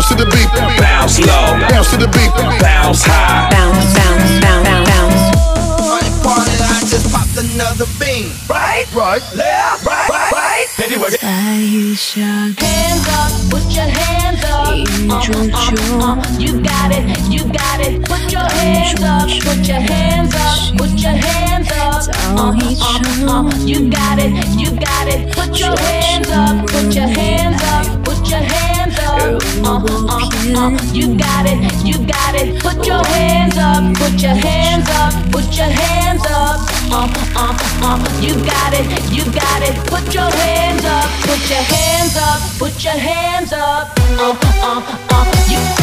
Bounce to the beat. Bounce low. Bounce to the beat. Bounce high. Bounce, bounce, bounce, bounce, bounce. Party, I just popped another bean. Right, Right. left, right. Anyway. 在雨下 Hands up, put your hands up. 一种酒 You got it, you got it. Put your hands up, put your hands up, put your hands up. 早已成 You got it, you got it. Put your hands up, put your hands up, put your hands up. You got it, you got it. Put your hands up, put your hands up, put your hands up. You got it, you got it. Put your hands up, put your hands up, put your hands up. You